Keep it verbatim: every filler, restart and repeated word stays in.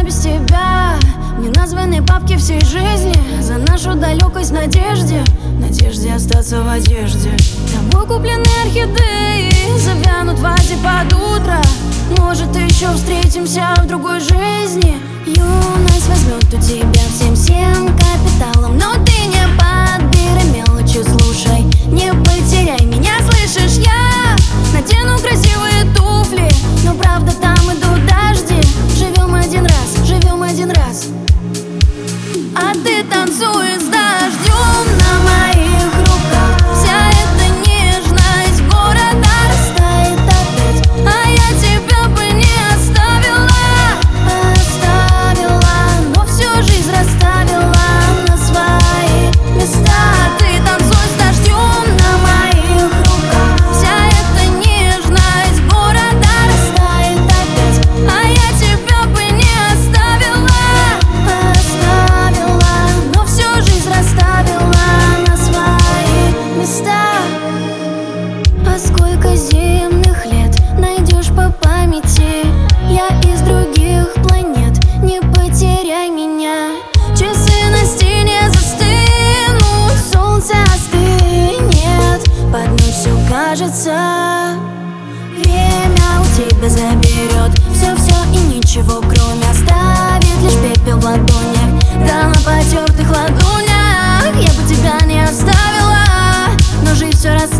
без тебя. Не названы папки всей жизни за нашу далекость в надежде, надежде остаться в одежде. Тобой купленные орхидеи завянут в воде под утро. Может, еще встретимся в другой жизни. Юность возьмет у тебя всем-всем капиталом, но ты не подбирай мелочи, слушай, не потеряй меня, слышишь? Я надену красивые туфли, но правда там идут дожди. Живем один раз, живем один раз, а ты танцуешь с дождем на моих руках. Вся эта нежность города растает опять, а я тебя бы не оставила, оставила, но всю жизнь расставила на свои места. Ты танцуй с дождем на моих руках. Вся эта нежность города растает опять, а я тебя бы не оставила, оставила, но всю жизнь расставила на свои места. А сколько земных лет найдешь по памяти? Я из других планет, не потеряй меня. Часы на стене застынут, солнце остынет, под ночь все кажется, время у тебя заберет все-все и ничего кроме оставит лишь пепел в ладонях, да на потертых ладонях. Я бы тебя не оставила, но жизнь все раз